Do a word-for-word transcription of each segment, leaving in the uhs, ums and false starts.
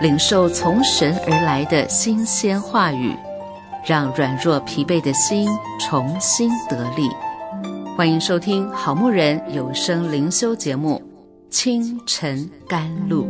领受从神而来的新鲜话语，让软弱疲惫的心重新得力。欢迎收听好牧人有声灵修节目《清晨甘露》。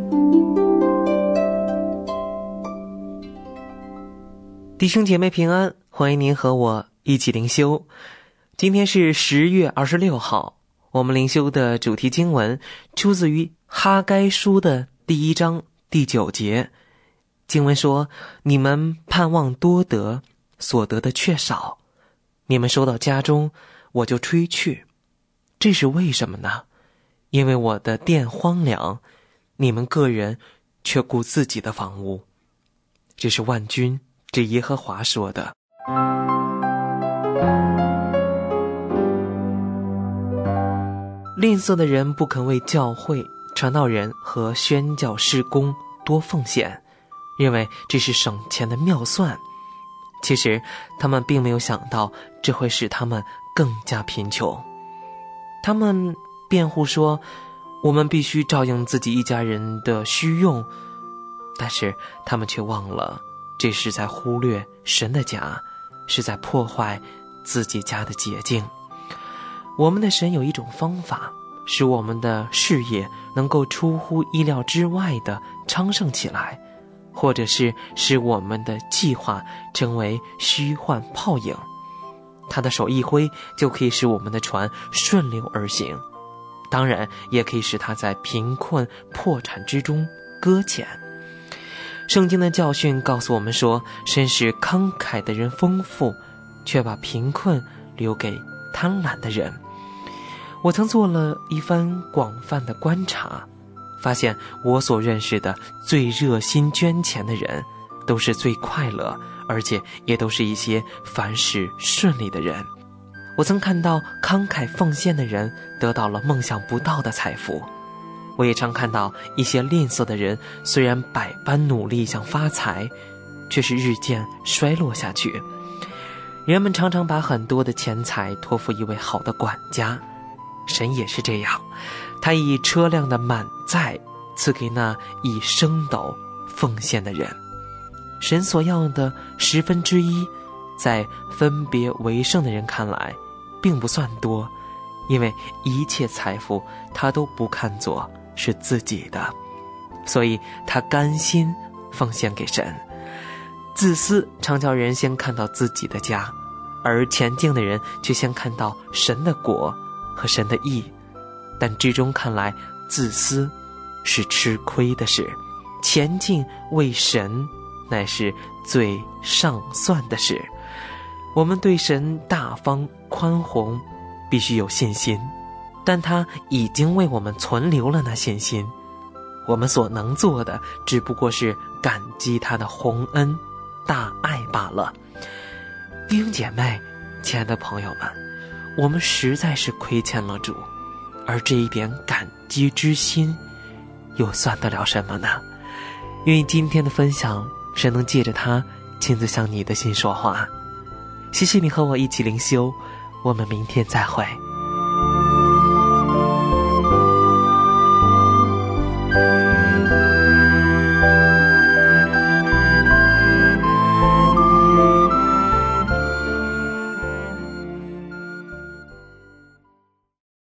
弟兄姐妹平安，欢迎您和我一起灵修。今天是十月二十六号，我们灵修的主题经文出自于哈该书的第一章第九节。经文说，你们盼望多得，所得的却少，你们收到家中，我就吹去。这是为什么呢？因为我的殿荒凉，你们个人却顾自己的房屋。这是万军之耶和华说的。吝啬的人不肯为教会、传道人和宣教事工多奉献，认为这是省钱的妙算。其实他们并没有想到这会使他们更加贫穷。他们辩护说，我们必须照应自己一家人的需用，但是他们却忘了，这是在忽略神的家，是在破坏自己家的洁净。我们的神有一种方法，使我们的事业能够出乎意料之外的昌盛起来，或者是使我们的计划成为虚幻泡影。他的手一挥，就可以使我们的船顺流而行，当然也可以使他在贫困破产之中搁浅。圣经的教训告诉我们说，神使慷慨的人丰富，却把贫困留给贪婪的人。我曾做了一番广泛的观察，发现我所认识的最热心捐钱的人，都是最快乐，而且也都是一些凡事顺利的人。我曾看到慷慨奉献的人得到了梦想不到的财富，我也常看到一些吝啬的人，虽然百般努力想发财，却是日渐衰落下去。人们常常把很多的钱财托付一位好的管家，神也是这样，他以车辆的满载赐给那以升斗奉献的人。神所要的十分之一，在分别为圣的人看来并不算多，因为一切财富他都不看作是自己的，所以他甘心奉献给神。自私常叫人先看到自己的家，而前进的人却先看到神的国和神的义，但至终看来，自私是吃亏的事，前进为神乃是最上算的事。我们对神大方宽宏必须有信心，但他已经为我们存留了那信心，我们所能做的只不过是感激他的宏恩大爱罢了。弟兄姐妹，亲爱的朋友们，我们实在是亏欠了主，而这一点感激之心又算得了什么呢？愿今天的分享，神能借着他亲自向你的心说话。谢谢你和我一起灵修，我们明天再会。